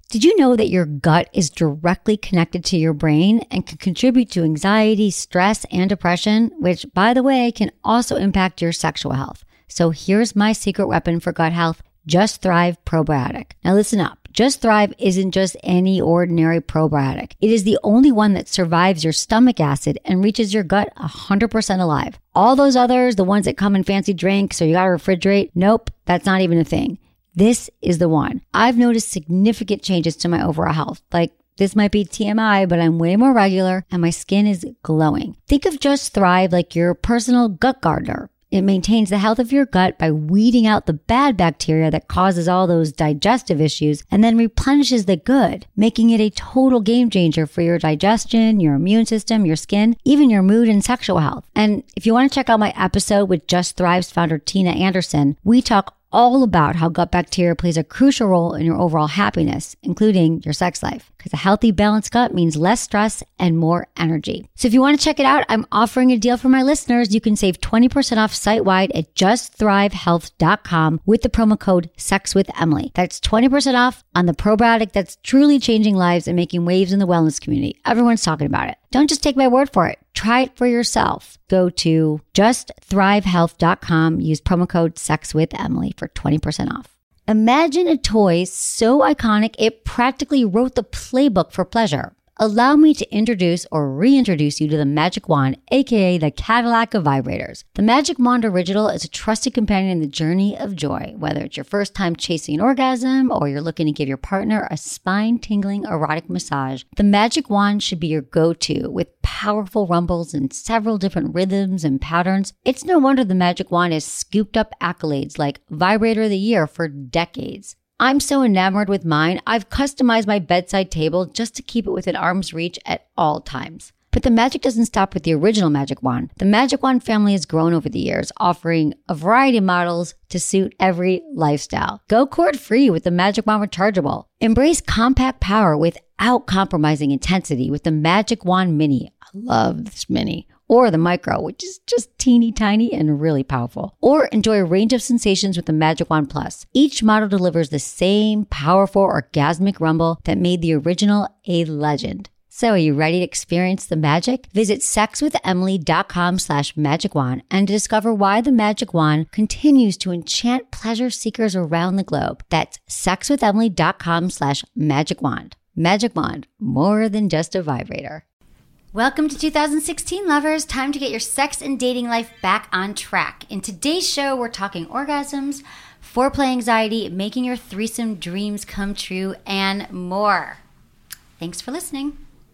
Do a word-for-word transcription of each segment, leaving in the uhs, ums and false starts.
Did you know that your gut is directly connected to your brain and can contribute to anxiety, stress, and depression, which, by the way, can also impact your sexual health? So here's my secret weapon for gut health, Just Thrive Probiotic. Now listen up. Just Thrive isn't just any ordinary probiotic. It is the only one that survives your stomach acid and reaches your gut one hundred percent alive. All those others, the ones that come in fancy drinks or you gotta refrigerate, nope, that's not even a thing. This is the one. I've noticed significant changes to my overall health. Like, this might be T M I, but I'm way more regular and my skin is glowing. Think of Just Thrive like your personal gut gardener. It maintains the health of your gut by weeding out the bad bacteria that causes all those digestive issues and then replenishes the good, making it a total game changer for your digestion, your immune system, your skin, even your mood and sexual health. And if you want to check out my episode with Just Thrive's founder, Tina Anderson, we talk all about how gut bacteria plays a crucial role in your overall happiness, including your sex life. Because a healthy, balanced gut means less stress and more energy. So if you want to check it out, I'm offering a deal for my listeners. You can save twenty percent off site-wide at just thrive health dot com with the promo code SEXWITHEMILY. That's twenty percent off on the probiotic that's truly changing lives and making waves in the wellness community. Everyone's talking about it. Don't just take my word for it. Try it for yourself. Go to just thrive health dot com. Use promo code SEXWITHEMILY for twenty percent off. Imagine a toy so iconic it practically wrote the playbook for pleasure. Allow me to introduce or reintroduce you to the Magic Wand, aka the Cadillac of vibrators. The Magic Wand Original is a trusted companion in the journey of joy. Whether it's your first time chasing an orgasm or you're looking to give your partner a spine-tingling erotic massage, the Magic Wand should be your go-to with powerful rumbles and several different rhythms and patterns. It's no wonder the Magic Wand has scooped up accolades like Vibrator of the Year for decades. I'm so enamored with mine, I've customized my bedside table just to keep it within arm's reach at all times. But the magic doesn't stop with the original Magic Wand. The Magic Wand family has grown over the years, offering a variety of models to suit every lifestyle. Go cord-free with the Magic Wand Rechargeable. Embrace compact power without compromising intensity with the Magic Wand Mini. I love this Mini. Or the Micro, which is just teeny tiny and really powerful. Or enjoy a range of sensations with the Magic Wand Plus. Each model delivers the same powerful orgasmic rumble that made the original a legend. So are you ready to experience the magic? Visit sexwithemily dot com slash magic wand and discover why the Magic Wand continues to enchant pleasure seekers around the globe. That's sexwithemily dot com slash magic wand. Magic Wand, more than just a vibrator. Welcome to two thousand sixteen, lovers. Time to get your sex and dating life back on track. In today's show, we're talking orgasms, foreplay anxiety, making your threesome dreams come true, and more. Thanks for listening.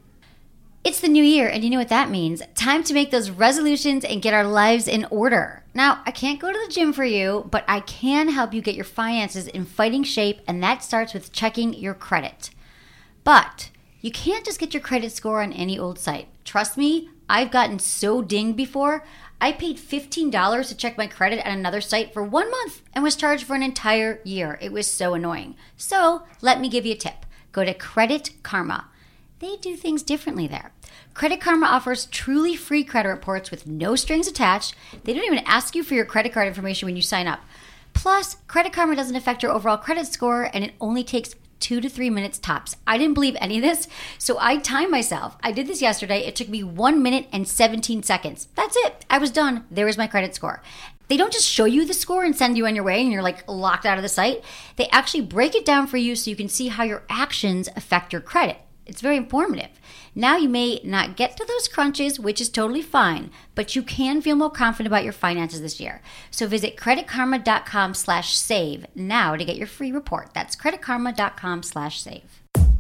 It's the new year, and you know what that means. Time to make those resolutions and get our lives in order. Now, I can't go to the gym for you, but I can help you get your finances in fighting shape, and that starts with checking your credit. But you can't just get your credit score on any old site. Trust me, I've gotten so dinged before. I paid fifteen dollars to check my credit at another site for one month and was charged for an entire year. It was so annoying. So let me give you a tip. Go to Credit Karma. They do things differently there. Credit Karma offers truly free credit reports with no strings attached. They don't even ask you for your credit card information when you sign up. Plus, Credit Karma doesn't affect your overall credit score, and it only takes two to three minutes tops. I didn't believe any of this, so I timed myself. I did this yesterday. It took me one minute and seventeen seconds. That's it. I was done. There was my credit score. They don't just show you the score and send you on your way and you're like locked out of the site. They actually break it down for you so you can see how your actions affect your credit. It's very informative. Now you may not get to those crunches, which is totally fine, but you can feel more confident about your finances this year. So visit creditkarma dot com slash save now to get your free report. That's creditkarma dot com slash save.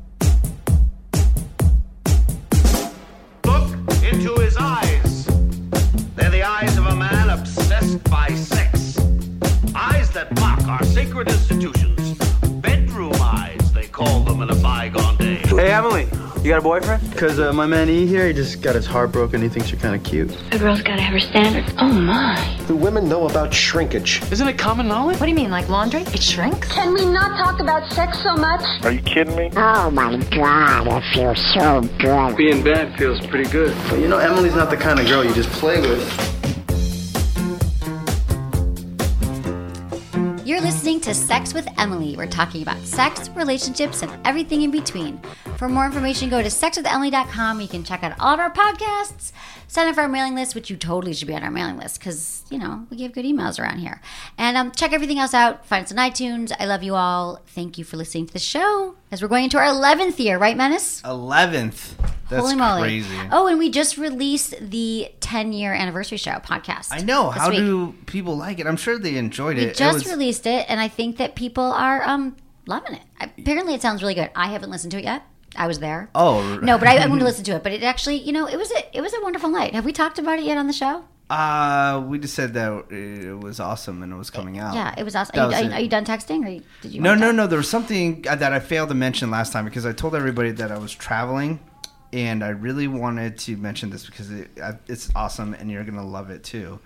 Look into his eyes. They're the eyes of a man obsessed by sex. Eyes that mock our sacred institutions. Bedroom eyes, they call them in a bygone day. Hey, Emily. You got a boyfriend? Because uh, my man E here, he just got his heart broken. He thinks you're kind of cute. A girl's got to have her standards. Oh, my. Do women know about shrinkage? Isn't it common knowledge? What do you mean, like laundry? It shrinks? Can we not talk about sex so much? Are you kidding me? Oh, my God. It feels so good. Being bad feels pretty good. But you know, Emily's not the kind of girl you just play with. You're listening to Sex with Emily. We're talking about sex, relationships, and everything in between. For more information, go to sex with emily dot com. You can check out all of our podcasts, sign up for our mailing list, which you totally should be on our mailing list because, you know, we give good emails around here. And um, check everything else out. Find us on iTunes. I love you all. Thank you for listening to the show as we're going into our eleventh year, right, Menace? eleventh. That's Holy moly. crazy. Oh, and we just released the ten-year anniversary show podcast. I know. How week. do people like it? I'm sure they enjoyed We it. just it was... released it, and I think that people are um, loving it. Apparently, it sounds really good. I haven't listened to it yet. I was there. Oh. No, but I, I'm going to listen to it. But it actually, you know, it was a, it was a wonderful night. Have we talked about it yet on the show? Uh, we just said that it was awesome and it was coming out. Yeah, it was awesome. That Are you, was are, you, it. are you done texting? Or you, did you? No, want to no, talk? no. There was something that I failed to mention last time because I told everybody that I was traveling, and I really wanted to mention this because it, it's awesome and you're gonna love it too.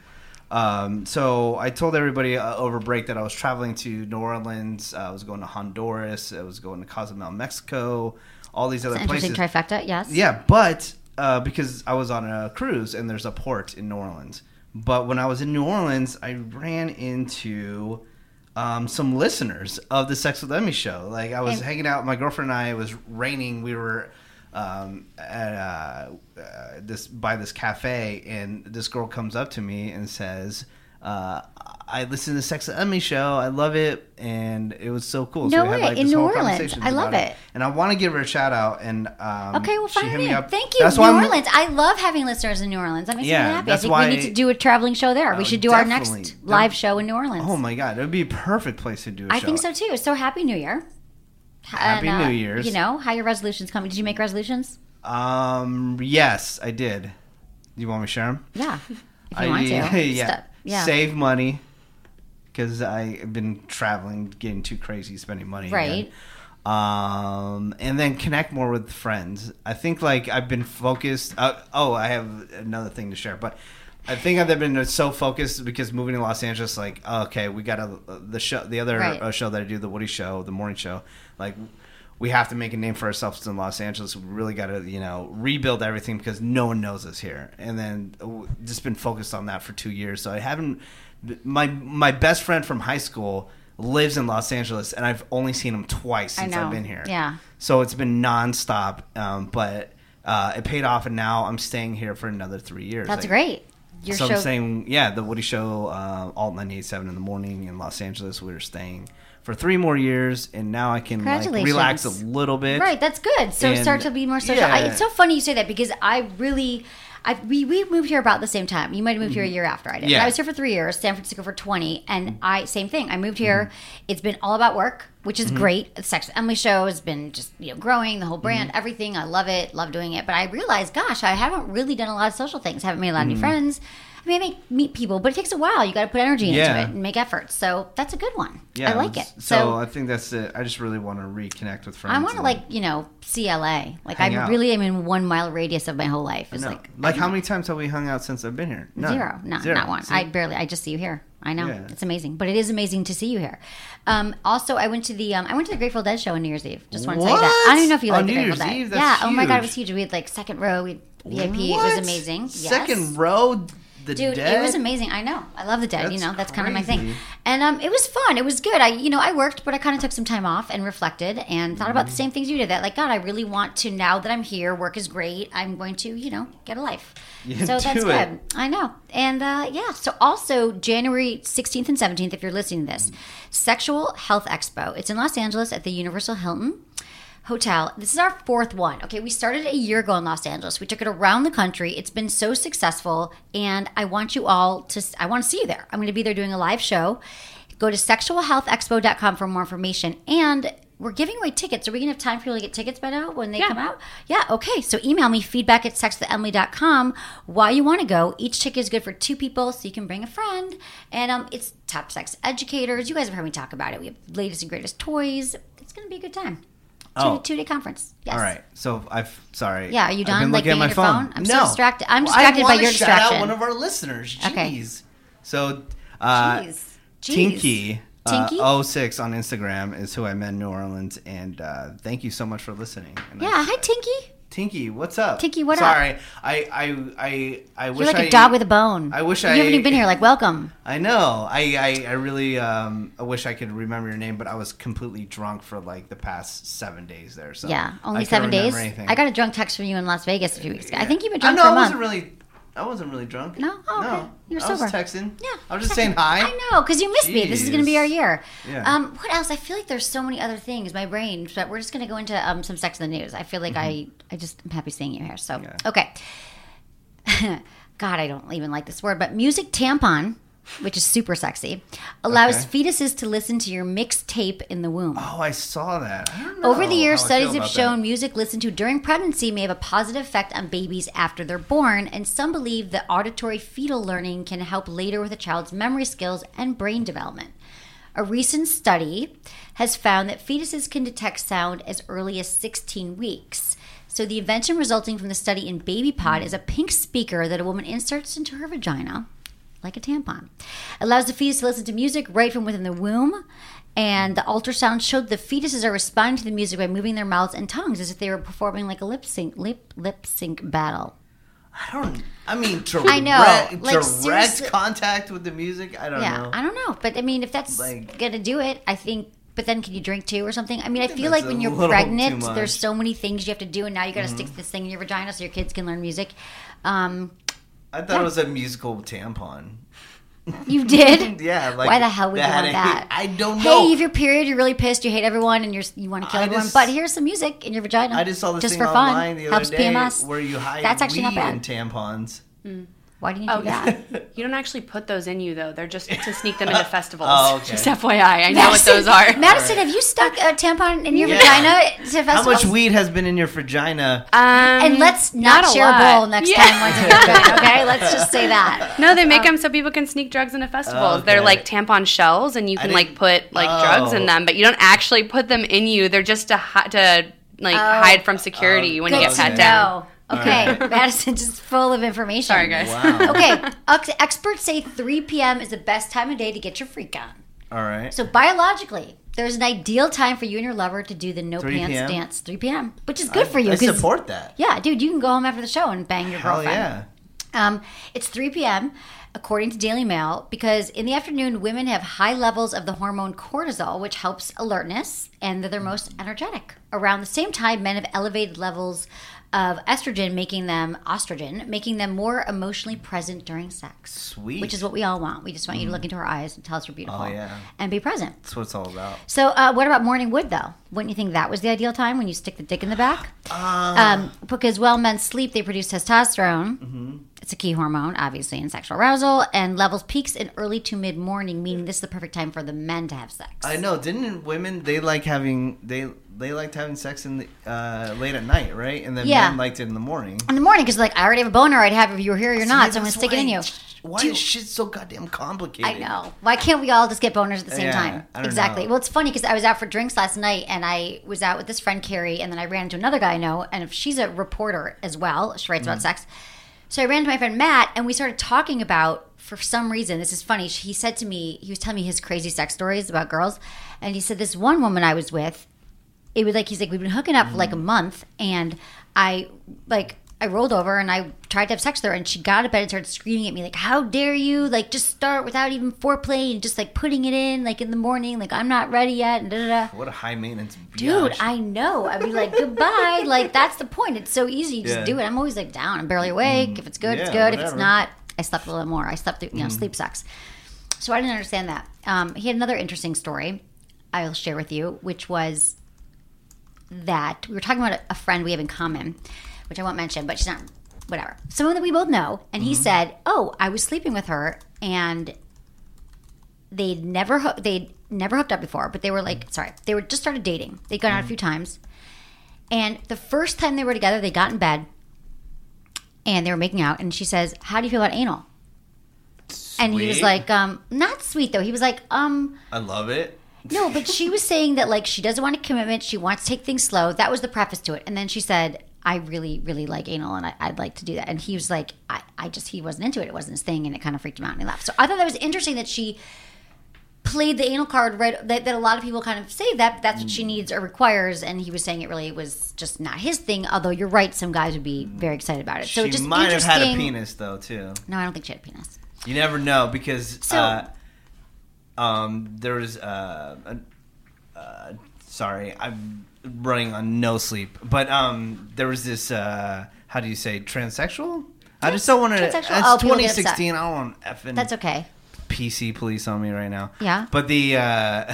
Um, so I told everybody uh, over break that I was traveling to New Orleans. Uh, I was going to Honduras. I was going to Cozumel, Mexico. All these other It's an places. interesting trifecta. Yes. Yeah, but uh, because I was on a cruise and there's a port in New Orleans. But when I was in New Orleans, I ran into um, some listeners of the Sex with Emmy show. Like I was And- hanging out, my girlfriend and I. It was raining. We were um, at uh, uh, this by this cafe, and this girl comes up to me and says, uh, "I listen to the Sex with Emmy show. I love it, and it was so cool." No so we way. had, like, In this New whole Orleans. conversation I love about it. And I want to give her a shout out. And um, Okay, well, she fine. hit me up. Thank you, That's New why I'm- Orleans. I love having listeners in New Orleans. That makes Yeah, me happy. I that's think why- we need to do a traveling show there. We Oh, should do our definitely. next live show in New Orleans. Oh my god, it would be a perfect place to do a I show. think so too. So happy New Year. Happy And, uh, New Year's. You know, how your resolutions coming? Did you make resolutions? Um, yes, I did. You want me to share them? Yeah. If you I, want to. yeah. Stuff. Yeah. Save money because I've been traveling, getting too crazy, spending money. Right. Again. Um, and then connect more with friends. I think like I've been focused. Uh, oh, I have another thing to share, but I think I've been so focused because moving to Los Angeles, like, okay, we got a, the show, the other Right. uh, show that I do, the Woody Show, the morning show, like. We have to make a name for ourselves in Los Angeles. We really got to, you know, rebuild everything because no one knows us here. And then uh, just been focused on that for two years. So I haven't. My my best friend from high school lives in Los Angeles, and I've only seen him twice I since know. I've been here. Yeah. So it's been nonstop, um, but uh, it paid off, and now I'm staying here for another three years. That's Like, great. Your so show. I'm saying, yeah, the Woody Show, uh, Alt ninety-eight point seven in the morning in Los Angeles. We were staying for three more years, and now I can like Congratulations. relax a little bit. Right, that's good. So And- start to be more social. yeah. I, it's so funny you say that because I really, I we, we moved here about the same time. You might have moved here a year after I did. Yeah. But I was here for three years, San Francisco for twenty, and I same thing. I moved here. It's been all about work, which is great. The Sex with Emily show has been just you know growing, the whole brand, everything. I love it, love doing it. But I realized, gosh, I haven't really done a lot of social things. Haven't made a lot of new friends. I mean, I make, meet people, but it takes a while. You got to put energy Yeah. into it and make efforts. So that's a good one. Yeah, I like it. So, So, I think that's it. I just really want to reconnect with friends. I want to and- like you know see L A. Like Hang I out. really am in one mile radius of my whole life. It's No. like like I how don't many times have we hung out since I've been here? know. None. Zero, no, Zero. not one. See? I barely. I just see you here. I know Yeah. it's amazing, but it is amazing to see you here. Um, also, I went to the um, I went to the Grateful Dead show on New Year's Eve. Just want to tell you that. What? I don't even know if you On like the New Grateful Year's Dead. Eve? That's Yeah. Oh my god, it huge. was huge. We had like second row. We had V I P. It What? was amazing. Yes. Second row. The Dude, Dead? it was amazing. I know. I love the Dead. you That's know, that's kind of my thing. crazy. And um, it was fun. It was good. I, you know, I worked, but I kind of took some time off and reflected and thought about the same things you did. That, like, God, I really want to. Now that I'm here, work is great. I'm going to, you know, get a life. Yeah, so that's do good. it. I know. And uh, yeah. So also January sixteenth and seventeenth, if you're listening to this, Sexual Health Expo. It's in Los Angeles at the Universal Hilton Hotel. This is our fourth one. Okay, we started a year ago in Los Angeles. We took it around the country. It's been so successful, and I want you all to. I want to see you there. I'm going to be there doing a live show. Go to sexual health expo dot com for more information. And we're giving away tickets. Are we going to have time for people to get tickets by now when they Yeah. come out? Yeah, okay. So email me, feedback at sex with emily dot com, why you want to go. Each ticket is good for two people, so you can bring a friend. And um, it's top sex educators. You guys have heard me talk about it. We have latest and greatest toys. It's going to be a good time. Oh. Two, two-day conference. Yes. All right. So I've sorry. Yeah, are you I've done, been like, looking at being my on your phone. phone? I'm so no. distracted. I'm Well, distracted I by wanna your shout distraction. out one of our listeners. Jeez. Okay. So, uh, Jeez. Jeez. Tinky. Uh, Tinky? oh six on Instagram is who I met in New Orleans, and uh, thank you so much for listening. And Yeah, I- hi Tinky. Tinky, what's up? Tinky, what Sorry, up? I, I, I, I wish You're like I, a dog with a bone. I wish you I... You haven't even been here. Like, welcome. I know. I, I, I really um, I wish I could remember your name, but I was completely drunk for like the past seven days there. So yeah, only I seven days? anything. I got a drunk text from you in Las Vegas a few weeks ago. Yeah. I think you've been I drunk know, for a I month. wasn't really... I wasn't really drunk. No? Oh, okay. No. You were I was sober. texting. Yeah. I was just texting. saying hi. I know, because you missed me. This is going to be our year. Yeah. Um, what else? I feel like there's so many other things. My brain, but we're just going to go into um, some sex in the news. I feel like mm-hmm. I, I just am happy seeing you here. So, yeah. Okay. God, I don't even like this word, but music tampon, which is super sexy, allows Okay. fetuses to listen to your mixed tape in the womb. Oh, I saw that. I don't know Over the years, how I studies feel have about shown that. music listened to during pregnancy may have a positive effect on babies after they're born, and some believe that auditory fetal learning can help later with a child's memory skills and brain development. A recent study has found that fetuses can detect sound as early as sixteen weeks. So the invention resulting from the study in BabyPod is a pink speaker that a woman inserts into her vagina, like a tampon. Allows the fetus to listen to music right from within the womb. And the ultrasound showed the fetuses are responding to the music by moving their mouths and tongues as if they were performing like a lip sync lip lip sync battle. I don't. I mean, direct, I know, like, direct seriously- contact with the music. I don't yeah, know. I don't know, but I mean, if that's Like- gonna do it, I think. But then, can you drink too or something? I mean, I, think feel that's like when a you're little pregnant, too much. there's so many things you have to do, and now you got to Mm-hmm. stick this thing in your vagina so your kids can learn music. Um, I thought Yeah. it was a musical tampon. you did? Yeah. Like, Why the hell would you that want had a- that? I don't know. Hey, if you're period, you're really pissed, you hate everyone, and you're you want to kill I everyone. just- But here's some music in your vagina. I just saw this just thing for fun. online the other Helps day P M S. where you hide That's actually not weed bad. in tampons. Why do you need to Oh, do that? You don't actually put those in you, though. They're just to sneak them into festivals. Oh, okay. Just F Y I. I know what those are. Madison, have you stuck a tampon in your Yeah. vagina to festivals? How much weed has been in your vagina? Um, And let's not, a share a lot. bowl next Yeah. time once it happens, okay? Let's just say that. No, they make them so people can sneak drugs into festivals. Okay. They're like tampon shells, and you I can like didn't- put like Oh. drugs in them, but you don't actually put them in you. They're just to hi- to like Oh. hide from security Oh, when you Good get to pat okay. down. know. Okay, Madison's just full of information. Sorry, guys. Wow. Okay, ex- experts say three p.m. is the best time of day to get your freak on. All right. So biologically, there's an ideal time for you and your lover to do the no three pants p.m.? dance. three p.m., which is good I, for you. I 'cause- support that. Yeah, dude, you can go home after the show and bang your Hell girlfriend. yeah. Um, it's three p.m., according to Daily Mail, because in the afternoon, women have high levels of the hormone cortisol, which helps alertness, and they're their most energetic. Around the same time, men have elevated levels of estrogen, making them estrogen, making them more emotionally present during sex. Sweet. Which is what we all want. We just want you to look into our eyes and tell us you're beautiful. Oh, yeah. And be present. That's what it's all about. So, uh, what about morning wood, though? Wouldn't you think that was the ideal time when you stick the dick in the back? Uh, Um, because while men sleep, they produce testosterone. Mm-hmm. It's a key hormone, obviously, in sexual arousal, and levels peaks in early to mid morning, meaning this is the perfect time for the men to have sex. I know. Didn't women they like having they they liked having sex in the uh, late at night, right? And then Yeah. men liked it in the morning. In the morning, because like I already have a boner, I'd have if you were here or you're See, not, so I'm gonna that's stick it in why- you. Why Do- is shit so goddamn complicated? I know. Why can't we all just get boners at the same Yeah, time? I don't Exactly. know. Well, it's funny because I was out for drinks last night, and I was out with this friend Carrie, and then I ran into another guy I know, and if she's a reporter as well. She writes Mm-hmm. about sex. So I ran to my friend Matt, and we started talking about, for some reason, this is funny. He said to me, he was telling me his crazy sex stories about girls, and he said this one woman I was with, it was like he's like we've been hooking up for like a month, and I like. I rolled over and I tried to have sex with her, and she got out of bed and started screaming at me like, how dare you, like, just start without even foreplay and just like putting it in like in the morning, like I'm not ready yet, and da da da. What a high maintenance Dude, biatch. I know. I'd be like, goodbye. Like, that's the point. It's so easy. You just Yeah. do it. I'm always like down. I'm barely awake. If it's good, it's Yeah, good. If it's whatever. not, I slept a little more. I slept through, you know, sleep sucks. So I didn't understand that. Um, he had another interesting story I'll share with you, which was that we were talking about a, a friend we have in common, which I won't mention, but she's not, whatever. Someone that we both know. And he said, oh, I was sleeping with her and they'd never, hoo- they'd never hooked up before, but they were like, sorry, they were just started dating. They'd gone out a few times. And the first time they were together, they got in bed and they were making out. And she says, how do you feel about anal? And he was Sweet. like, um, not sweet though. He was like, um, I love it. no, but she was saying that like she doesn't want a commitment. She wants to take things slow. That was the preface to it. And then she said, I really, really like anal and I, I'd like to do that. And he was like, I, I just, he wasn't into it. It wasn't his thing. And it kind of freaked him out and he left. So I thought that was interesting that she played the anal card right that, that a lot of people kind of say that that's what she needs or requires, and he was saying it really was just not his thing, although you're right, some guys would be very excited about it. So she just might have had a interesting- penis though too. No, I don't think she had a penis. You never know because So- uh, um, there was uh, a, uh, sorry, I'm running on no sleep, but um, there was this uh, how do you say transsexual? I just don't want to. It's Transsexual? Oh, people twenty get upset. sixteen. I don't want effing. That's okay. P C police on me right now. Yeah. But the uh,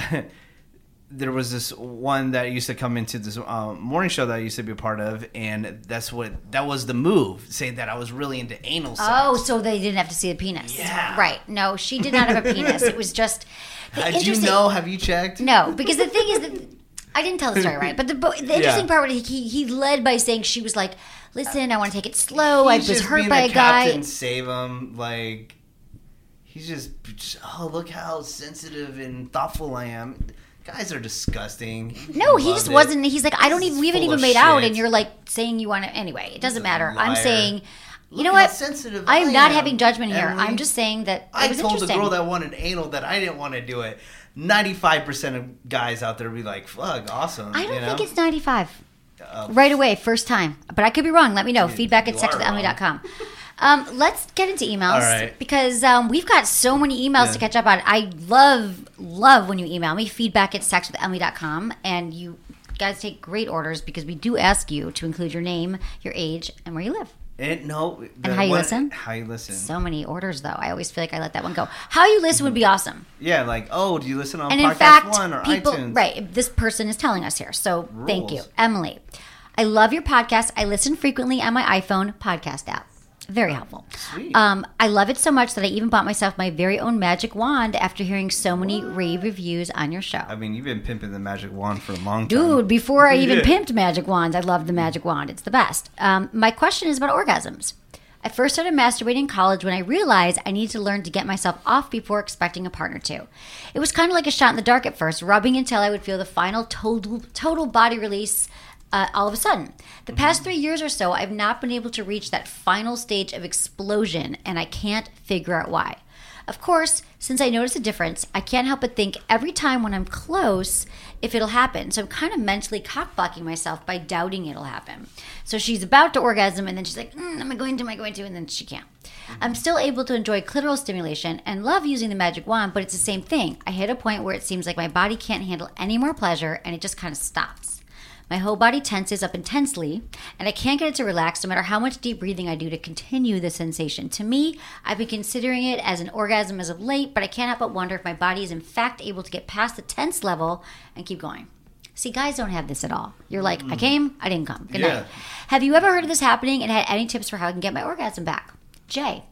there was this one that used to come into this uh, morning show that I used to be a part of, and that's what that was the move, saying that I was really into anal sex. Oh, so they didn't have to see the penis. Yeah. Right. No, she did not have a penis. It was just. the Had you interesting- know? Have you checked? No, because the thing is that I didn't tell the story right, but the, the interesting Yeah. part was he he led by saying she was like, "Listen, I want to take it slow. I He's was just hurt being by a guy." Captain, save him. Like he's just, just oh look how sensitive and thoughtful I am. Guys are disgusting. No, he Loved just it. wasn't. He's like, I don't even. We haven't full even of made out, shit. and you're like saying you want to. Anyway, it doesn't a matter. I'm liar. saying, you Look know how what? sensitive I'm I not am, having judgment here. Emily. I'm just saying that it I was told the interesting. girl that wanted anal that I didn't want to do it. ninety-five percent of guys out there be like, fuck, awesome. I don't you know? think it's ninety-five. Uh, Right away, first time. But I could be wrong. Let me know. You- Feedback at you sex are with emily dot com. Um, let's get into emails All right. because um, we've got so many emails Yeah. to catch up on. I love, love when you email me. Feedback at sex with emily dot com. And you guys take great orders because we do ask you to include your name, your age, and where you live. And no, the And how you one- listen? How you listen? So many orders, though. I always feel like I let that one go. How you listen would be awesome. yeah, like oh, do you listen on And Podcast in fact, One or people, iTunes? right? This person is telling us here. So thank you, Rules. Emily. I love your podcast. I listen frequently on my iPhone podcast app. Very helpful. Sweet. Um, I love it so much that I even bought myself my very own magic wand after hearing so many rave reviews on your show. I mean, you've been pimping the magic wand for a long time. Dude, before I even Yeah. pimped magic wands, I loved the magic wand. It's the best. Um, my question is about orgasms. I first started masturbating in college when I realized I needed to learn to get myself off before expecting a partner to. It was kind of like a shot in the dark at first, rubbing until I would feel the final total, total body release uh, all of a sudden. The past three years or so, I've not been able to reach that final stage of explosion, and I can't figure out why. Of course, since I notice a difference, I can't help but think every time when I'm close if it'll happen. So I'm kind of mentally cock-blocking myself by doubting it'll happen. So she's about to orgasm, and then she's like, mm, am I going to, am I going to? And then she can't. I'm still able to enjoy clitoral stimulation and love using the magic wand, but it's the same thing. I hit a point where it seems like my body can't handle any more pleasure, and it just kind of stops. My whole body tenses up intensely, and I can't get it to relax no matter how much deep breathing I do to continue the sensation. To me, I've been considering it as an orgasm as of late, but I can't help but wonder if my body is in fact able to get past the tense level and keep going. See, guys don't have this at all. You're like, I came, I didn't come. Good Yeah. night. Have you ever heard of this happening and had any tips for how I can get my orgasm back? Jay.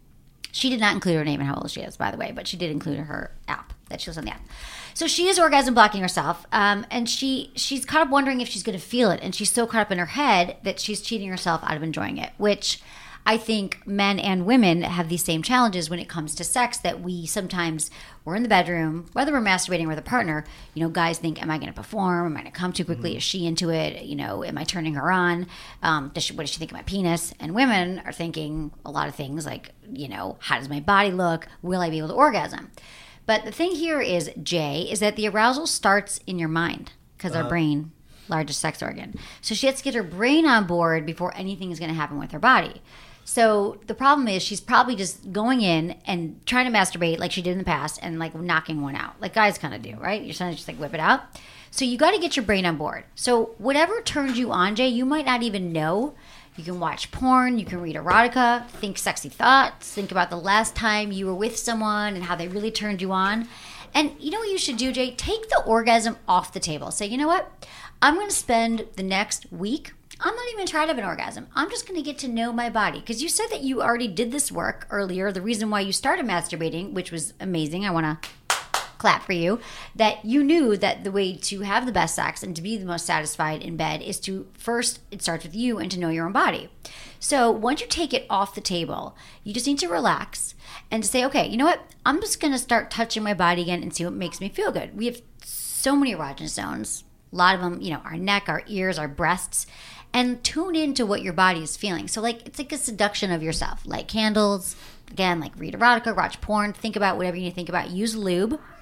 She did not include her name and how old she is, by the way, but she did include her app that she was on the app. So she is orgasm blocking herself, um, and she she's caught up wondering if she's going to feel it, and she's so caught up in her head that she's cheating herself out of enjoying it, which I think men and women have these same challenges when it comes to sex, that we sometimes, we're in the bedroom, whether we're masturbating with a partner, you know, guys think, am I going to perform? Am I going to come too quickly? Is she into it? You know, am I turning her on? Um, does she, what does she think of my penis? And women are thinking a lot of things like, you know, how does my body look? Will I be able to orgasm? But the thing here is, Jay, is that the arousal starts in your mind because our brain, largest sex organ. So she has to get her brain on board before anything is going to happen with her body. So the problem is she's probably just going in and trying to masturbate like she did in the past and like knocking one out, like guys kind of do, right? You're trying to just like whip it out. So you got to get your brain on board. So whatever turns you on, Jay, you might not even know. You can watch porn, you can read erotica, think sexy thoughts, think about the last time you were with someone and how they really turned you on. And you know what you should do, Jay? Take the orgasm off the table. Say, you know what? I'm going to spend the next week, I'm not even trying to have an orgasm. I'm just going to get to know my body. Because you said that you already did this work earlier. The reason why you started masturbating, which was amazing. I want to clap for you, that you knew that the way to have the best sex and to be the most satisfied in bed is to first, it starts with you and to know your own body. So once you take it off the table, you just need to relax and to say, okay, you know what? I'm just going to start touching my body again and see what makes me feel good. We have so many erogenous zones, a lot of them, you know, our neck, our ears, our breasts, and tune into what your body is feeling. So like, it's like a seduction of yourself, like candles, again, like read erotica, watch porn, think about whatever you need to think about, use lube.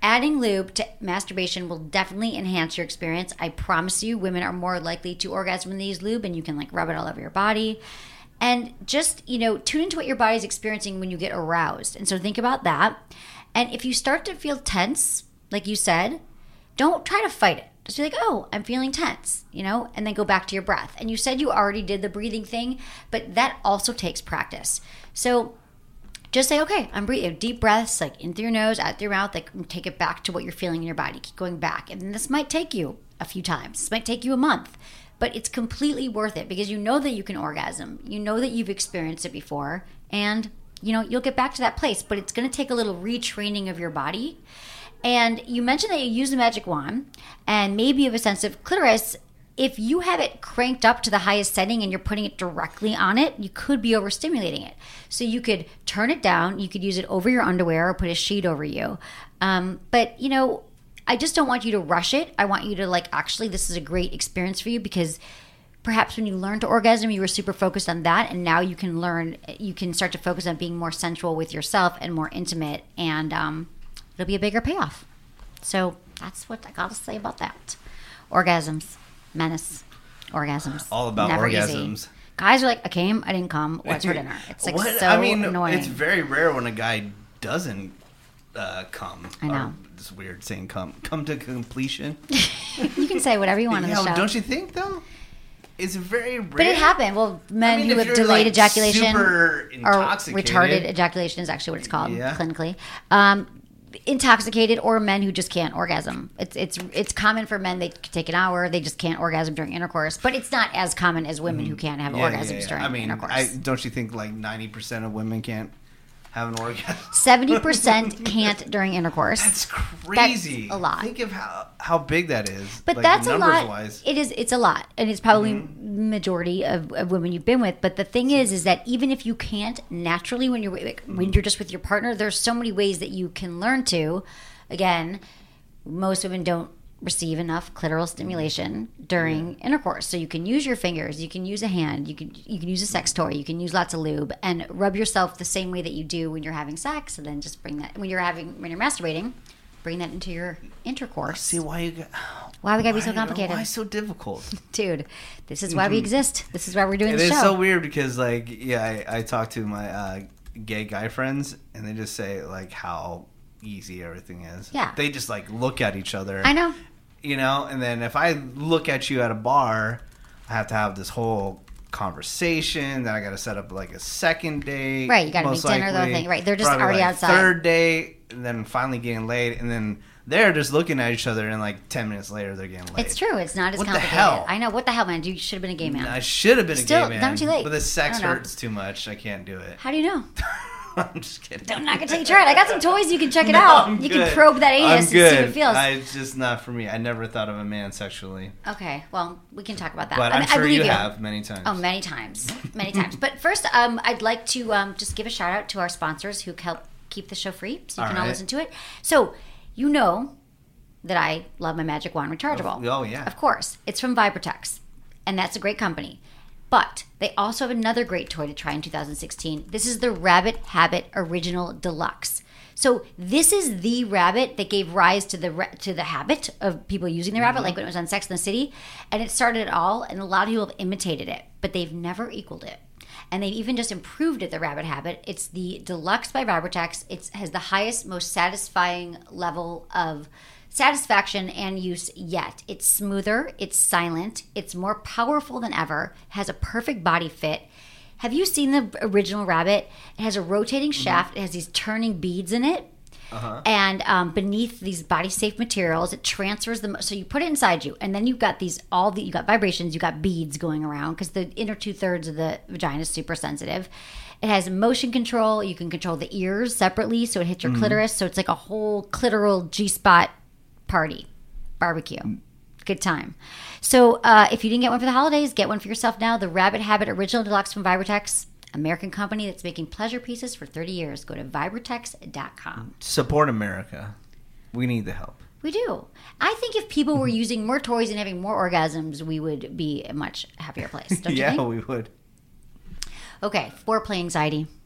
adding lube to masturbation will definitely enhance your experience. I promise you, women are more likely to orgasm when they use lube, and you can like rub it all over your body. And just, you know, tune into what your body's experiencing when you get aroused. And so think about that. And if you start to feel tense, like you said, don't try to fight it. Just be like, oh, I'm feeling tense, you know, and then go back to your breath. And you said you already did the breathing thing, but that also takes practice. So just say, okay, I'm breathing. Deep breaths, like in through your nose, out through your mouth, like take it back to what you're feeling in your body. Keep going back. And this might take you a few times. This might take you a month. But it's completely worth it because you know that you can orgasm. You know that you've experienced it before. And, you know, you'll get back to that place. But it's going to take a little retraining of your body. And you mentioned that you use the magic wand. And maybe you have a sensitive clitoris. If you have it cranked up to the highest setting and you're putting it directly on it, you could be overstimulating it. So you could turn it down. You could use it over your underwear or put a sheet over you. Um, but, you know... I just don't want you to rush it. I want you to like, actually, this is a great experience for you because perhaps when you learned to orgasm, you were super focused on that. And now you can learn, you can start to focus on being more sensual with yourself and more intimate. And um, it'll be a bigger payoff. So that's what I got to say about that. Orgasms, menace, orgasms. All about Never orgasms. Easy. Guys are like, I came, I didn't come. What's for dinner? It's like what? so I mean, annoying. It's very rare when a guy doesn't uh, come. I know. Or, it's weird saying come. Come to completion. You can say whatever you want yeah, on the show. Don't you think, though? It's very rare. But it happened. Well, men I mean, who if have you're, delayed like, ejaculation super or intoxicated. retarded ejaculation is actually what it's called Yeah. clinically. Um, intoxicated or men who just can't orgasm. It's it's it's common for men. They could take an hour. They just can't orgasm during intercourse. But it's not as common as women who can't have Yeah, orgasms yeah, yeah. during I mean, intercourse. I, don't you think like ninety percent of women can't have an orgasm? seventy percent can't during intercourse. That's crazy. That's a lot. Think of how, how big that is. But like, that's a lot. numbers-wise. It is. It's a lot, and it's probably Mm-hmm. majority of, of women you've been with. But the thing is, is that even if you can't naturally when you're like, when you're just with your partner, there's so many ways that you can learn to. Again, most women don't receive enough clitoral stimulation during yeah. intercourse, so you can use your fingers, you can use a hand, you can you can use a sex toy, you can use lots of lube, and rub yourself the same way that you do when you're having sex, and then just bring that when you're having when you're masturbating. Bring that into your intercourse. See why you got, why we gotta why, be so complicated? Why so difficult, dude? This is why we exist. This is why we're doing it the show. It is so weird because, like, yeah, I, I talk to my uh, gay guy friends, and they just say like how easy everything is. Yeah, they just like look at each other. I know. You know, and then if I look at you at a bar, I have to have this whole conversation. Then I got to set up like a second date. Right, you got to make dinner, the thing. Right, they're just Probably already like outside. Third date, and then finally getting laid, and then they're just looking at each other, and like ten minutes later, they're getting laid. It's true. It's not as what complicated. The hell? I know. What the hell, man? You should have been a gay man. I should have been Still, a gay man. not too late. But the sex I don't know. hurts too much. I can't do it. How do you know? I'm just kidding. Don't knock it till you try it. I got some toys. You can check it no, out. I'm you good. can probe that anus I'm and good. see what it feels. I, it's just not for me. I never thought of a man sexually. Okay, well, we can talk about that. But I I'm mean, sure I believe you you have many times. Oh, many times, many times. But first, um, I'd like to um, just give a shout out to our sponsors who help keep the show free, so you all can right. all listen to it. So, you know that I love my Magic Wand rechargeable. Oh, oh yeah, of course. It's from Vibratex, and that's a great company. But they also have another great toy to try in two thousand sixteen. This is the Rabbit Habit Original Deluxe. So this is the rabbit that gave rise to the to the habit of people using the rabbit, mm-hmm. like when it was on Sex and the City. And it started it all, and a lot of people have imitated it, but they've never equaled it. And they've even just improved it, the Rabbit Habit. It's the Deluxe by Vibratex. It has the highest, most satisfying level of satisfaction and use yet. It's smoother, it's silent, it's more powerful than ever, has a perfect body fit. Have you seen the original rabbit? It has a rotating shaft, mm-hmm. it has these turning beads in it. Uh-huh. And um, beneath these body safe materials, it transfers them. So you put it inside you, and then you've got these all the you got vibrations, you got beads going around because the inner two thirds of the vagina is super sensitive. It has motion control. You can control the ears separately, so it hits your mm-hmm. clitoris. So it's like a whole clitoral G spot party, barbecue, good time. So uh, if you didn't get one for the holidays, get one for yourself now. The Rabbit Habit Original Deluxe from Vibratex. American company that's making pleasure pieces for thirty years. Go to Vibratex dot com. Support America. We need the help. We do. I think if people were using more toys and having more orgasms, we would be a much happier place. Don't you yeah, think? we would. Okay, foreplay anxiety.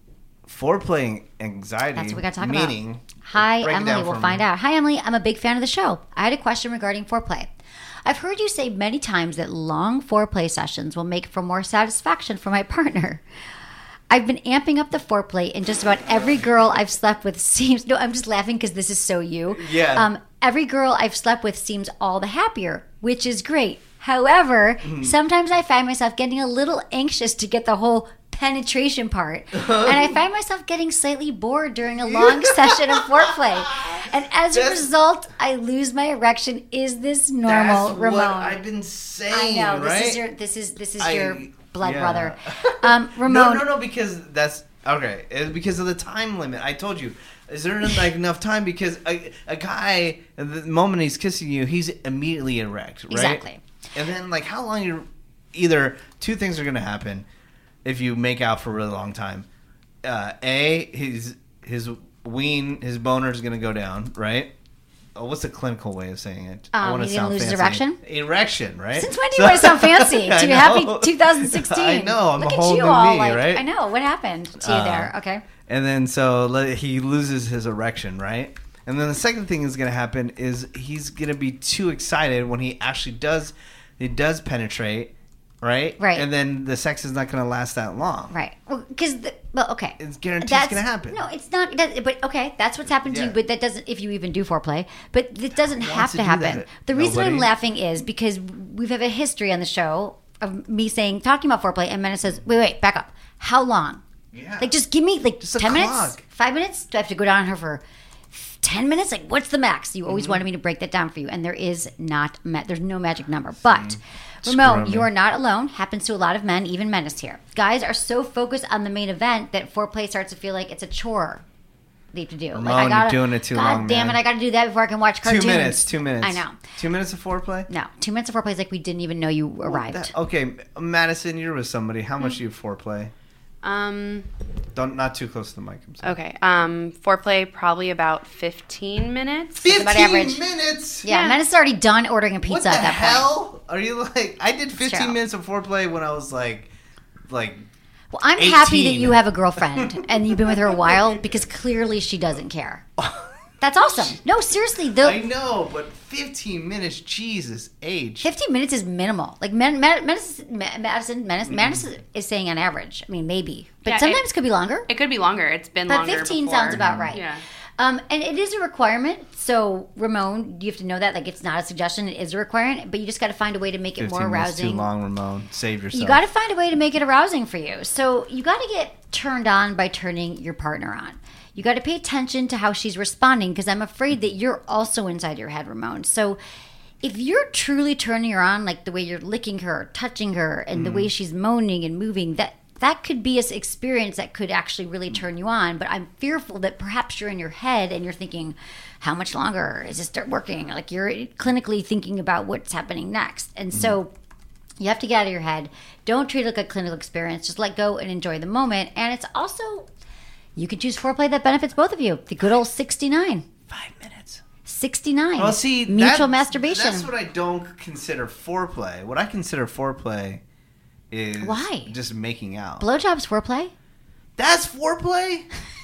foreplay anxiety. That's what we got to talk meaning, about. Hi, break it Emily. down We'll for find me. out. Hi, Emily. I'm a big fan of the show. I had a question regarding foreplay. I've heard you say many times that long foreplay sessions will make for more satisfaction for my partner. I've been amping up the foreplay, and just about every girl I've slept with seems... No, I'm just laughing because this is so you. Yeah. Um, every girl I've slept with seems all the happier, which is great. However, Mm-hmm. sometimes I find myself getting a little anxious to get the whole penetration part. And I find myself getting slightly bored during a long session of foreplay. And as a That's- result, I lose my erection. Is this normal, That's Ramon? what I've been saying. I know. This right? is your this is this is I- your blood yeah. brother. Um, No, Ramon. no, no, because that's okay. It's because of the time limit. I told you. Is there like enough time? Because a, a guy, the moment he's kissing you, he's immediately erect, right? Exactly. And then, like, how long you? Either two things are going to happen if you make out for a really long time. Uh, a, his his ween, his boner is going to go down, right? Oh, what's the clinical way of saying it? I Um, wanna he's gonna sound lose his fancy. erection? Erection, right? Since when do you want to sound fancy? I To know. happy twenty sixteen. I know. I'm Look a at whole you new all. me, like, right? I know. What happened to you Uh, there? Okay. And then so le- he loses his erection, right? And then the second thing is going to happen is he's going to be too excited when he actually does, he does penetrate, right? Right. And then the sex is not going to last that long. Right. Because, well, okay. It's guaranteed That's it's going to happen. No, it's not. It doesn't- but okay, that's what's happened to Yeah. you. But that doesn't. If you even do foreplay, but it doesn't Who have wants to to do happen. that? The reason I'm Nobody? laughing is because we've had a history on the show of me saying talking about foreplay, and Menace says, "Wait, wait, back up. How long? Yeah. Like, just give me like Just a ten minutes, clock. five minutes. Do I have to go down on her for?" ten minutes? Like, what's the max? You always Mm-hmm. wanted me to break that down for you. And there is not, ma- there's no magic number. But, Screw Ramon, me. you are not alone. Happens to a lot of men, even Menace here. Guys are so focused on the main event that foreplay starts to feel like it's a chore they have to do. Ramon, like, I gotta, you're doing it too God long, damn man. it, I got to do that before I can watch cartoons. Two minutes. Two minutes. I know. Two minutes of foreplay? No, two minutes of foreplay is like we didn't even know you arrived. That- okay, Madison, you're with somebody. How much do you foreplay? Um. Don't not too close to the mic. I'm sorry. Okay. Um. Foreplay probably about fifteen minutes. That's about average. Fifteen minutes. Yeah, Yeah. Menace is already done ordering a pizza What the at that point. hell? Are you like? I did fifteen true. minutes of foreplay when I was like, like. Well, I'm happy that eighteen. you have a girlfriend and you've been with her a while because clearly she doesn't care. That's awesome. No, seriously, the I know, but fifteen minutes, Jesus H. fifteen minutes is minimal. Like Men- Men- Menace, Ma- Madison, Menace, Menace is saying on average. I mean, maybe, but Yeah, sometimes it- it could be longer. It could be longer. It's been But longer. fifteen before. sounds about right. Yeah. Um, and it is a requirement. So, Ramon, you have to know that. Like, it's not a suggestion. It is a requirement. But you just got to find a way to make it more Fifteen minutes arousing. too long, Ramon. Save yourself. You got to find a way to make it arousing for you. So you got to get turned on by turning your partner on. You got to pay attention to how she's responding because I'm afraid that you're also inside your head, Ramon. So if you're truly turning her on, like the way you're licking her, touching her, and the way she's moaning and moving, that that could be an experience that could actually really turn you on. But I'm fearful that perhaps you're in your head and you're thinking, how much longer is this start working? Like you're clinically thinking about what's happening next. And so you have to get out of your head. Don't treat it like a clinical experience. Just let go and enjoy the moment. And it's also, you can choose foreplay that benefits both of you. The good old sixty-nine. Five minutes. sixty-nine. Well, see, mutual that- masturbation. That's what I don't consider foreplay. What I consider foreplay is Why? just making out. Blowjobs foreplay? That's foreplay?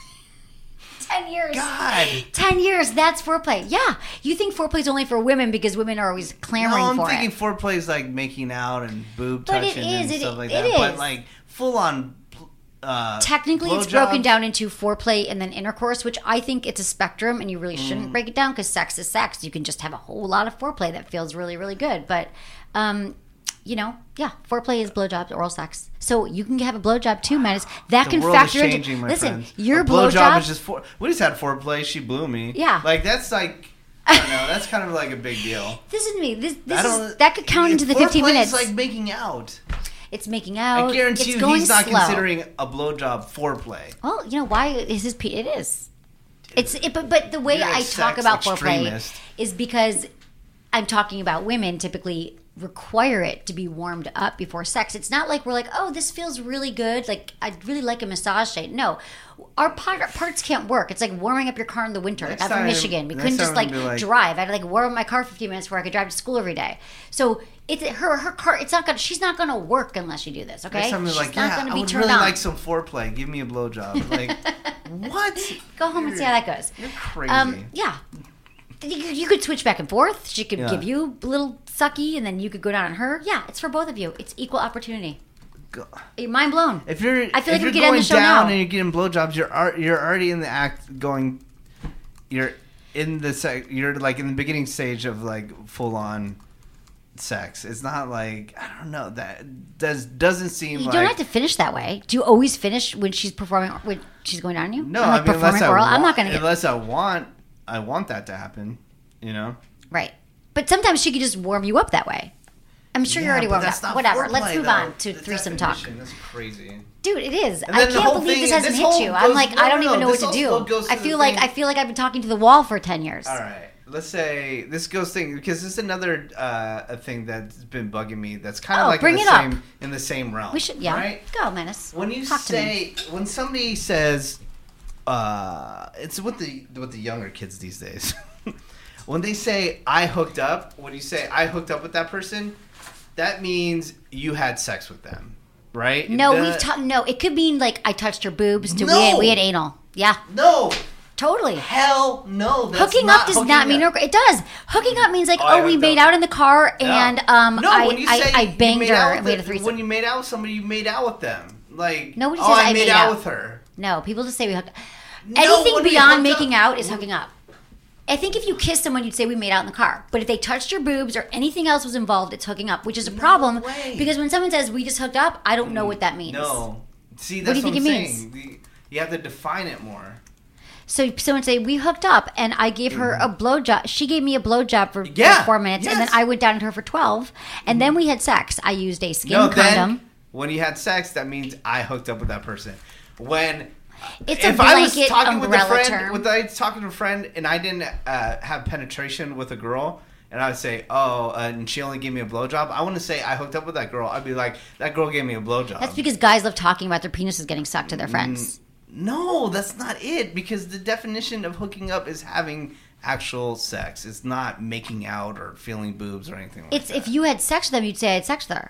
Ten years. God. Ten years. That's foreplay. Yeah. You think foreplay is only for women because women are always clamoring No, I'm for thinking it. foreplay is like making out and boob But it touching is, and it- stuff like it that. But is. like full on. Uh, Technically, it's blowjobs? broken down into foreplay and then intercourse, which I think it's a spectrum, and you really shouldn't Mm. break it down because sex is sex. You can just have a whole lot of foreplay that feels really, really good. But, um, you know, yeah, foreplay is blowjobs, oral sex. So you can have a blowjob too, Menace. That The can world factor is changing, into. my Listen, friends. your A blowjob blowjob is just for. We just had foreplay. She blew me. Yeah. Like that's like. I don't know. That's kind of like a big deal. Listen to me. This, I this don't- is that could count into the fifteen foreplay minutes. is like making out. It's making out. I guarantee it's you, going he's not slow. considering a blowjob foreplay. Well, you know why is his? P- It is. It's it, but but the way You're a I talk sex about foreplay extremist. is because I'm talking about women typically require it to be warmed up before sex. It's not like we're like, oh, this feels really good. Like, I'd really like a massage state. No, our part, parts can't work. It's like warming up your car in the winter. Like, I'm from Michigan. We couldn't just like, like drive. I had to like warm up my car fifteen minutes before I could drive to school every day. So it's her her car. It's not gonna. She's not gonna work unless you do this. Okay. She's like, not yeah, gonna be I would really on. like some foreplay. Give me a blowjob. Like, what? Go home and see how that goes. You're crazy. Um, yeah. You, you could switch back and forth. She could yeah. give you a little sucky, and then you could go down on her. Yeah, it's for both of you. It's equal opportunity. God. You're mind blown. If you're, I feel if like you're we could going end the show down now. and you're getting blowjobs, you're you're already in the act going. You're in the sec. You're like in the beginning stage of like full on sex. It's not like I don't know that does doesn't seem. You like... don't have to finish that way. Do you always finish when she's performing? When she's going down on you? No, I'm like I mean unless I oral. want, I'm not going to. Unless I want, I want that to happen. You know. Right, but sometimes she could just warm you up that way. I'm sure yeah, you're already warmed up. up. Whatever. Foreplay, Let's move though. on to the threesome talk. That's crazy. Dude, it is. And I then the can't whole believe thing- this hasn't this hit whole you. I'm goes- like, no, I don't no, even know this what to do. also goes to I feel the like thing- I feel like I've been talking to the wall for ten years. All right. Let's say this goes thing because this is another uh, a thing that's been bugging me. That's kind of Oh, like bring in the it same up. in the same realm. We should, yeah. Right? Go, Menace. When you Talk to me. say when somebody says, uh, it's with the with the younger kids these days. When they say I hooked up, when you say I hooked up with that person, that means you had sex with them, right? No, The- we've ta- no. It could mean like I touched her boobs. To No. we, had, we had anal. Yeah. No. Totally. Hell no. That's hooking not up does hooking not mean up. it does. Hooking up means like Oh, I oh, we hooked made up. out in the car and Yeah. um no, I when you I, say I you banged made her out and we with had a the- threesome. When you made out with somebody, you made out with them. Like Nobody oh, says I, I made made out out. with her. No, people just say we hooked up. No, Anything when we beyond hooked making up- out is hooking up. I think if you kiss someone, you'd say we made out in the car. But if they touched your boobs or anything else was involved, it's hooking up, which is a No problem way. because when someone says we just hooked up, I don't know what that means. No. See, What do that's you what, think I'm it means? saying. The- you have to define it more. So someone say we hooked up, and I gave her a blowjob. She gave me a blowjob for, Yeah, for four minutes, and then yes. I went down to her for twelve, and then we had sex. I used a skin No, condom. then when you had sex, that means I hooked up with that person. When It's a if I was blanket talking with a umbrella friend, term. with I was talking to a friend, and I didn't uh, have penetration with a girl, and I would say, "Oh," uh, and she only gave me a blowjob. I wouldn't say I hooked up with that girl. I'd be like, "That girl gave me a blowjob." That's because guys love talking about their penises getting sucked to their friends. No, that's not it. Because the definition of hooking up is having actual sex. It's not making out or feeling boobs or anything like It's that. if you had sex with them, you'd say I had sex with her.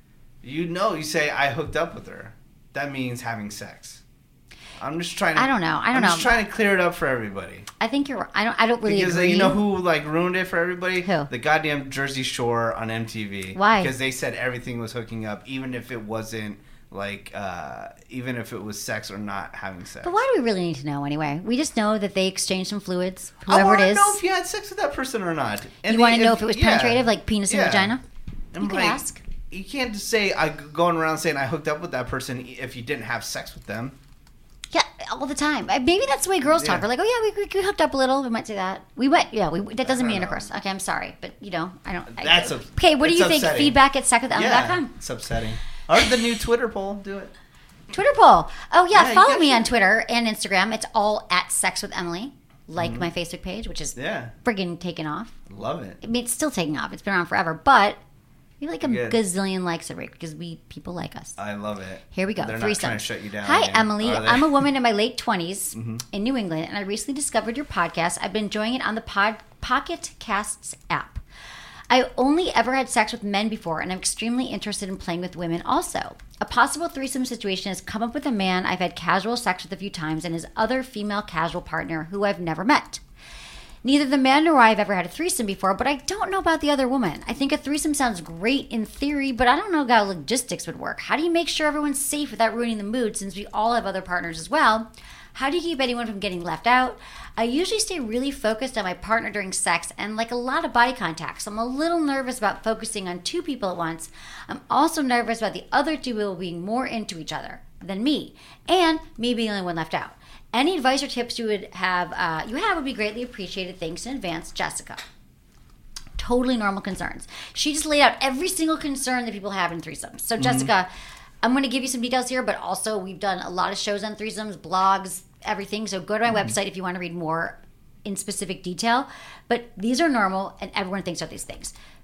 You know, you say I hooked up with her. That means having sex. I'm just trying to. I don't know. I don't I'm know. just trying to clear it up for everybody. I think you're. I don't. I don't really Because uh, agree. you know who like ruined it for everybody? Who? The goddamn Jersey Shore on M T V. Why? Because they said everything was hooking up, even if it wasn't like, uh, even if it was sex or not having sex. But why do we really need to know anyway? We just know that they exchanged some fluids, I whoever want it to is. know if you had sex with that person or not. And You want to the- know if it was yeah. penetrative, like penis Yeah. and vagina? I'm You could like, ask. You can't just say I going around saying I hooked up with that person if you didn't have sex with them. Yeah, all the time. Uh, Maybe that's the way girls talk. Yeah. We're like, oh yeah, we, we, we hooked up a little. We might say that. We went. Yeah, we, that doesn't I mean don't know. intercourse. Okay, I'm sorry, but you know, I don't. I- That's a- okay. What do it's you think? upsetting. Feedback at sex with emily dot Yeah, com. it's upsetting. Or the new Twitter poll, do it. Twitter poll. Oh yeah, Yeah, you follow got me your- on Twitter and Instagram. It's all at Sex with Emily. Like my Facebook page, which is Yeah, friggin' taken off. love it. I mean, it's still taking off. It's been around forever, but we have like a Good. gazillion likes every week because we people like us. I love it. Here we go. They're Threesomes. not trying to shut you down. Hi, again, Emily. are they? I'm a woman in my late twenties Mm-hmm. in New England, and I recently discovered your podcast. I've been enjoying it on the Pod Pocket Casts app. I only ever had sex with men before, and I'm extremely interested in playing with women also. A possible threesome situation has come up with a man I've had casual sex with a few times and his other female casual partner who I've never met. Neither the man nor I have ever had a threesome before, but I don't know about the other woman. I think a threesome sounds great in theory, but I don't know how logistics would work. How do you make sure everyone's safe without ruining the mood since we all have other partners as well? How do you keep anyone from getting left out? I usually stay really focused on my partner during sex and like a lot of body contact, so I'm a little nervous about focusing on two people at once. I'm also nervous about the other two people being more into each other than me, and me being the only one left out. Any advice or tips you would have, uh, you have would be greatly appreciated. Thanks in advance, Jessica. Totally normal concerns. She just laid out every single concern that people have in threesomes. So, Jessica, I'm going to give you some details here, but also we've done a lot of shows on threesomes, blogs, everything. So go to my website if you want to read more in specific detail. But these are normal, and everyone thinks about these things.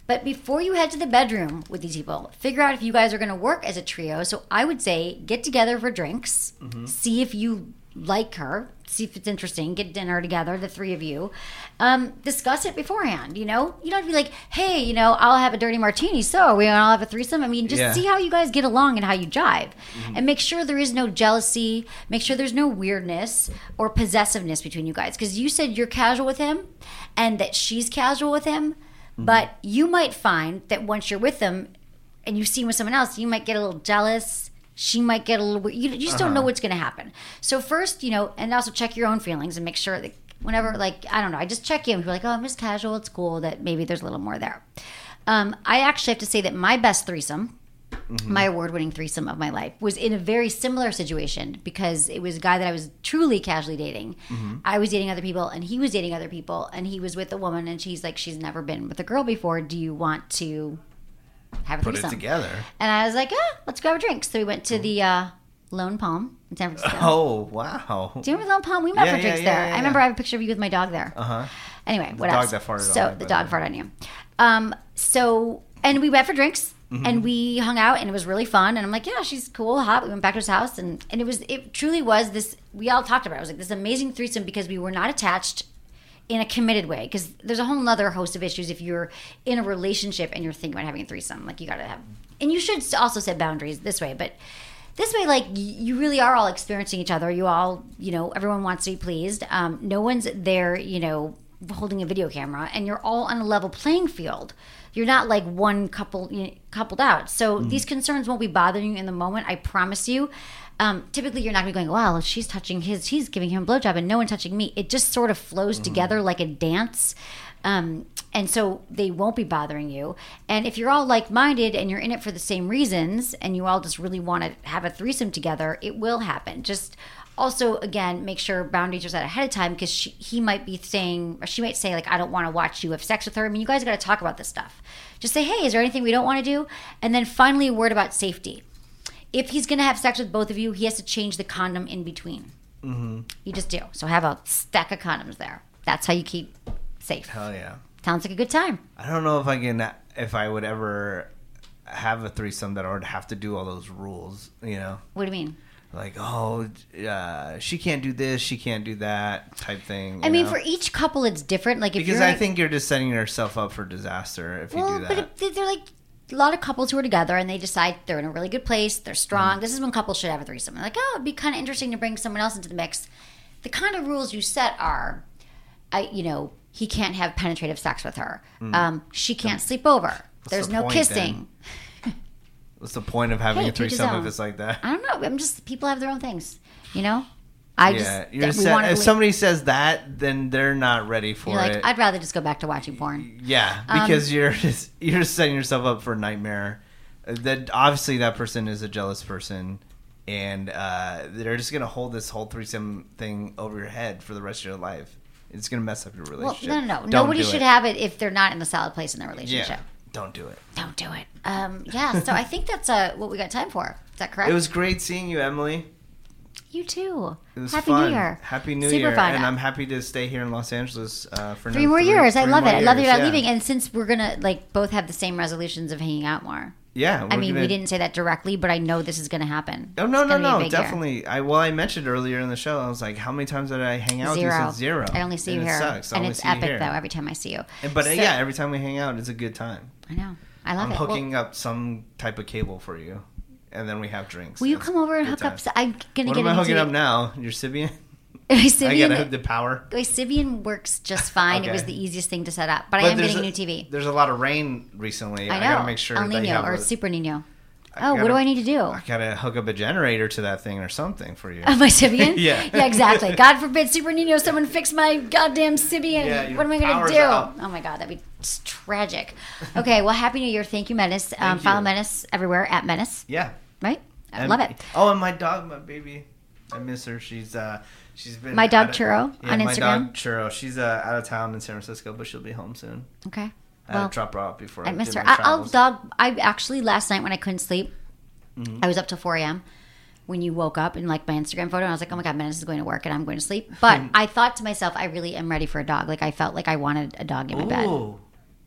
But before you head to the bedroom with these people, figure out if you guys are going to work as a trio. So I would say get together for drinks, mm-hmm. see if you like her, see if it's interesting, get dinner together, the three of you. Um, discuss it beforehand, you know? You don't have to be like, hey, you know, I'll have a dirty martini, so we all have a threesome. I mean, just Yeah. see how you guys get along and how you jive. Mm-hmm. And make sure there is no jealousy. Make sure there's no weirdness or possessiveness between you guys. Because you said you're casual with him and that she's casual with him. Mm-hmm. But you might find that once you're with them and you see him with someone else, you might get a little jealous. She might get a little weird. You, you just uh-huh. don't know what's going to happen. So first, you know, and also check your own feelings and make sure that whenever, like, I don't know, I just check in. You're like, oh, I'm just casual. It's cool that maybe there's a little more there. Um, I actually have to say that my best threesome, mm-hmm. my award-winning threesome of my life, was in a very similar situation because it was a guy that I was truly casually dating. Mm-hmm. I was dating other people and he was dating other people and he was with a woman and she's like, she's never been with a girl before. Do you want to have a Put threesome? it together. And I was like, ah, let's grab a drink. So we went to the uh, Lone Palm in San Francisco. Oh, wow. Do you remember Lone Palm? We met Yeah, for drinks yeah, yeah, there. yeah, I remember yeah. I have a picture of you with my dog there. Uh-huh. Anyway, The what dog else? that farted so on me, the by dog the way. farted on you. Um, so, and we went for drinks. Mm-hmm. And we hung out and it was really fun. And I'm like, yeah, she's cool, hot. We went back to his house and, and it was, it truly was this, we all talked about it. It was like this amazing threesome because we were not attached in a committed way. Because there's a whole nother host of issues if you're in a relationship and you're thinking about having a threesome. Like you got to have, and you should also set boundaries this way. But this way, like you really are all experiencing each other. You all, you know, everyone wants to be pleased. Um, no one's there, you know, holding a video camera and you're all on a level playing field. You're not like one couple you know, coupled out. So mm. these concerns won't be bothering you in the moment. I promise you. Um, typically, you're not going to be going, well, she's touching his, he's giving him a blowjob and no one touching me. It just sort of flows mm. together like a dance. Um, and so they won't be bothering you. And if you're all like-minded and you're in it for the same reasons and you all just really want to have a threesome together, it will happen. Just also, again, make sure boundaries are set ahead of time because she, he might be saying, or she might say, like, I don't want to watch you have sex with her. I mean, you guys got to talk about this stuff. Just say, hey, is there anything we don't want to do? And then finally, a word about safety. If he's going to have sex with both of you, he has to change the condom in between. Mm-hmm. You just do. So have a stack of condoms there. That's how you keep safe. Hell yeah. Sounds like a good time. I don't know if I can, if I would ever have a threesome that I would have to do all those rules, you know? What do you mean? Like, oh, uh, she can't do this, she can't do that type thing. I mean, know? for each couple, it's different. Like, if because you're I like, think you're just setting yourself up for disaster if well, you do that. But if they're like a lot of couples who are together and they decide they're in a really good place, they're strong. Mm. This is when couples should have a threesome. They're like, oh, it'd be kind of interesting to bring someone else into the mix. The kind of rules you set are, I, you know, he can't have penetrative sex with her. Mm. Um, she can't so, sleep over. There's the no point, kissing. What's the point of having hey, a threesome if it's like that? I don't know. I'm just, people have their own things, you know? I yeah, just, you're we set, if to somebody says that, then they're not ready for you're like, it. I'd rather just go back to watching porn. Yeah, because um, you're just, you're just setting yourself up for a nightmare. That obviously that person is a jealous person, and uh, they're just gonna hold this whole threesome thing over your head for the rest of your life. It's gonna mess up your relationship. Well, no, no, no. Don't Nobody do should it. have it if they're not in a solid place in their relationship. Yeah, don't do it. Don't do it. Um, yeah, so I think that's uh, what we got time for. Is that correct? It was great seeing you, Emily. You too. It was Happy fun. New Year. Happy New Super Year. fun. And I'm happy to stay here in Los Angeles uh, for three another more three, years. Three I love it. I love that you're not yeah. leaving. And since we're gonna like both have the same resolutions of hanging out more. Yeah. I mean, gonna... we didn't say that directly, but I know this is going to happen. Oh no, it's no, no, no, definitely. I well, I mentioned earlier in the show. I was like, how many times did I hang out zero. with you? Since zero. I only see and you it here, sucks. I and only it's see you epic here. though every time I see you. And, but so, uh, yeah, every time we hang out, it's a good time. I know. I love I'm it. I'm hooking well, up some type of cable for you, and then we have drinks. Will you it's come over and hook time. up? I'm gonna what get am I hooking into up now? Your Sybian? My Sybian, I gotta Sybian, hook the power. my Sybian works just fine. Okay. It was the easiest thing to set up, but, But I am there's getting a a- new T V. There's a lot of rain recently. I I, know. gotta make sure El that you Nino have or a, Super Nino. I Oh, what gotta- do I need to do? I gotta hook up a generator to that thing or something for you. Oh, my Sybian? Yeah. Yeah, exactly. God forbid, Super Nino, someone fix my goddamn Sybian. Yeah, your what am I going to power's do? out. Oh, my God, that'd be just tragic. Okay, well, Happy New Year. Thank you, Menace. Um, Thank follow you. Menace everywhere at Menace. Yeah. Right? I And- love it. Oh, and my dog, my baby, I miss her. She's uh, she's been My dog out of- Churro yeah, on my Instagram? dog Churro. She's uh, out of town in San Francisco, but she'll be home soon. Okay. I Well, had to drop her off before I, I miss did her. my I, I'll travels. dog. I actually, last night when I couldn't sleep, Mm-hmm. I was up till four a.m. when you woke up and like my Instagram photo, and I was like, oh my God, Menace is going to work and I'm going to sleep. But I thought to myself, I really am ready for a dog. Like I felt like I wanted a dog in my bed. Ooh.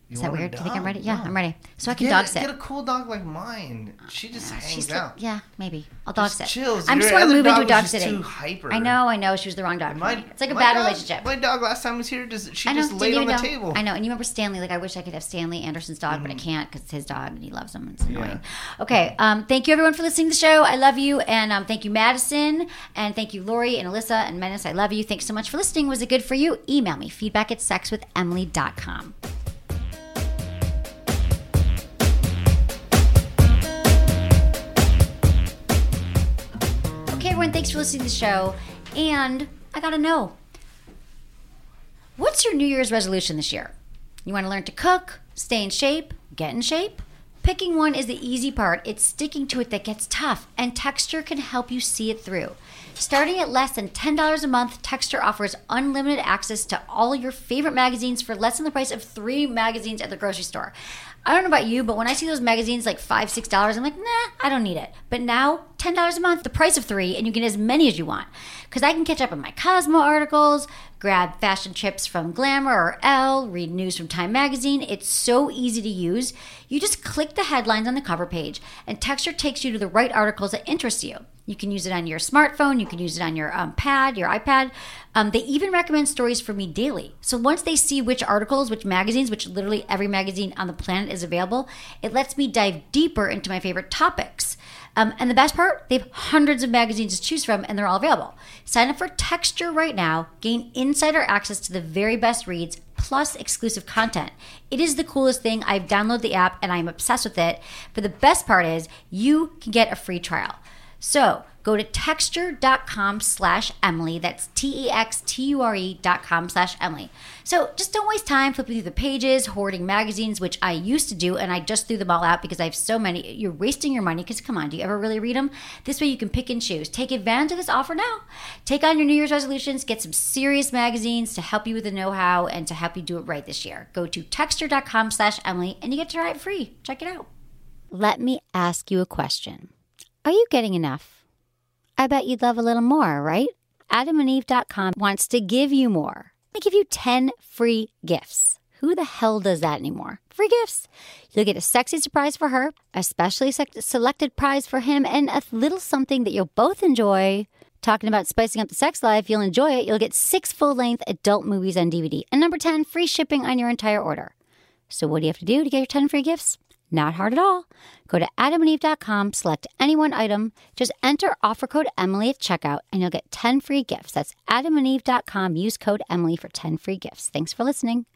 You Is that want a weird? Do you think I'm dog? ready? Yeah, No. I'm ready. So I can Get, dog sit. Get a cool dog like mine. She just hangs She's out. yeah, maybe. I'll dog Just sit. chills. I'm Your just want to other move into dog dog was just sitting. too hyper. I know, I know. She was the wrong dog. My- for me. It's like a my bad dog- relationship. My dog last time was here, just she I know, just didn't laid you on the know? table. I know. And you remember Stanley? Like, I wish I could have Stanley Anderson's dog, but I can't because it's his dog and he loves him. It's annoying. Okay. Um, thank you, everyone, for listening to the show. I love you. And um, thank you, Madison. And thank you, Lori and Alyssa and Menace. I love you. Thanks so much for listening. Was it good for you? Email me, feedback at sex with emily dot com. Okay, everyone, thanks for listening to the show. And I got to know, what's your New Year's resolution this year? You want to learn to cook, stay in shape, get in shape? Picking one is the easy part. It's sticking to it that gets tough, and Texture can help you see it through. Starting at less than ten dollars a month, Texture offers unlimited access to all your favorite magazines for less than the price of three magazines at the grocery store. I don't know about you, but when I see those magazines like five dollars, six dollars, I'm like, nah, I don't need it. But now, ten dollars a month, the price of three, and you get as many as you want. Because I can catch up on my Cosmo articles, grab fashion tips from Glamour or Elle, read news from Time Magazine. It's so easy to use. You just click the headlines on the cover page, and Texture takes you to the right articles that interest you. You can use it on your smartphone. You can use it on your um, pad, your iPad. Um, they even recommend stories for me daily. So once they see which articles, which magazines, which literally every magazine on the planet is available, it lets me dive deeper into my favorite topics. Um, and the best part, they have hundreds of magazines to choose from, and they're all available. Sign up for Texture right now. Gain insider access to the very best reads, plus exclusive content. It is the coolest thing. I've downloaded the app, and I'm obsessed with it. But the best part is you can get a free trial. So go to texture.com slash Emily. That's T-E-X-T-U-R-E dot com slash Emily. So just don't waste time flipping through the pages, hoarding magazines, which I used to do, and I just threw them all out because I have so many. You're wasting your money because, come on, do you ever really read them? This way you can pick and choose. Take advantage of this offer now. Take on your New Year's resolutions. Get some serious magazines to help you with the know-how and to help you do it right this year. Go to texture.com slash Emily, and you get to try it free. Check it out. Let me ask you a question. Are you getting enough? I bet you'd love a little more, right? adam and eve dot com wants to give you more. They give you ten free gifts. Who the hell does that anymore? Free gifts. You'll get a sexy surprise for her, a specially selected prize for him, and a little something that you'll both enjoy. Talking about spicing up the sex life, you'll enjoy it. You'll get six full-length adult movies on D V D. And number ten, free shipping on your entire order. So what do you have to do to get your ten free gifts? Not hard at all. Go to adam and eve dot com, select any one item, just enter offer code Emily at checkout, and you'll get ten free gifts. That's adam and eve dot com. Use code Emily for ten free gifts. Thanks for listening.